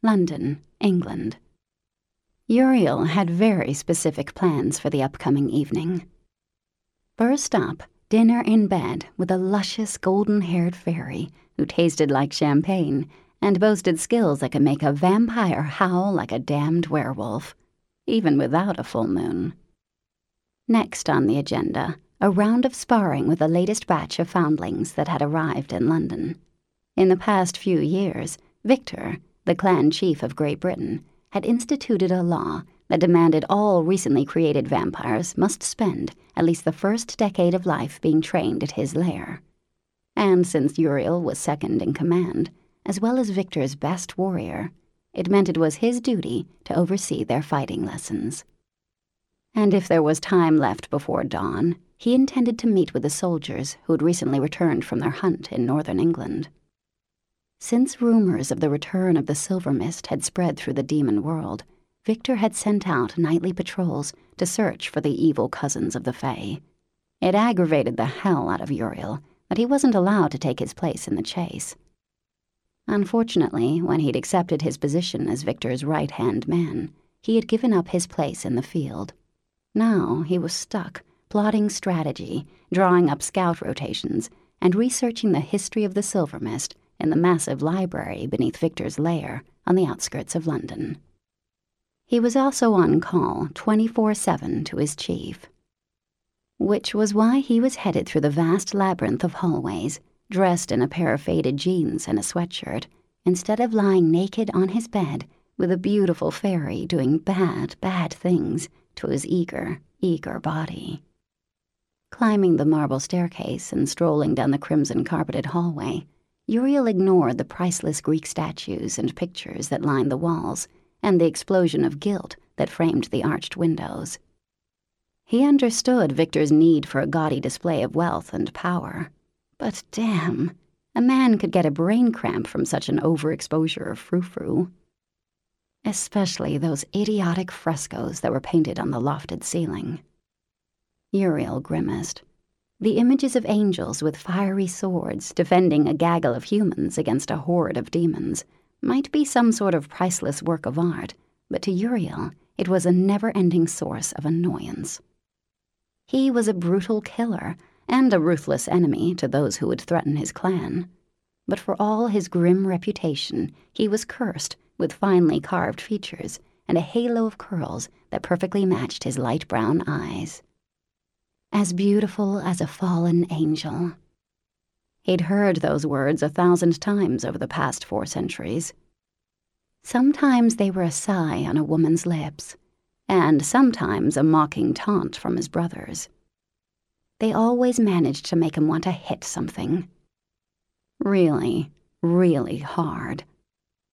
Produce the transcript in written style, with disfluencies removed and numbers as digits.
London, England. Uriel had very specific plans for the upcoming evening. First up, dinner in bed with a luscious golden-haired fairy who tasted like champagne and boasted skills that could make a vampire howl like a damned werewolf, even without a full moon. Next on the agenda, a round of sparring with the latest batch of foundlings that had arrived in London. In the past few years, Victor, the clan chief of Great Britain, had instituted a law that demanded all recently created vampires must spend at least the first decade of life being trained at his lair. And since Uriel was second in command, as well as Victor's best warrior, it meant it was his duty to oversee their fighting lessons. And if there was time left before dawn, he intended to meet with the soldiers who had recently returned from their hunt in northern England. Since rumors of the return of the Silver Mist had spread through the demon world, Victor had sent out nightly patrols to search for the evil cousins of the Fae. It aggravated the hell out of Uriel that he wasn't allowed to take his place in the chase. Unfortunately, when he'd accepted his position as Victor's right-hand man, he had given up his place in the field. Now he was stuck, plotting strategy, drawing up scout rotations, and researching the history of the Silver Mist in the massive library beneath Victor's lair on the outskirts of London. He was also on call 24/7 to his chief. Which was why he was headed through the vast labyrinth of hallways, dressed in a pair of faded jeans and a sweatshirt, instead of lying naked on his bed with a beautiful fairy doing bad, bad things to his eager, eager body. Climbing the marble staircase and strolling down the crimson-carpeted hallway, Uriel ignored the priceless Greek statues and pictures that lined the walls and the explosion of gilt that framed the arched windows. He understood Victor's need for a gaudy display of wealth and power. But damn, a man could get a brain cramp from such an overexposure of frou-frou. Especially those idiotic frescoes that were painted on the lofted ceiling. Uriel grimaced. The images of angels with fiery swords defending a gaggle of humans against a horde of demons might be some sort of priceless work of art, but to Uriel it was a never-ending source of annoyance. He was a brutal killer and a ruthless enemy to those who would threaten his clan. But for all his grim reputation, he was cursed with finely carved features and a halo of curls that perfectly matched his light brown eyes. As beautiful as a fallen angel. He'd heard those words 1,000 times over the past 4 centuries. Sometimes they were a sigh on a woman's lips, and sometimes a mocking taunt from his brothers. They always managed to make him want to hit something. Really, really hard.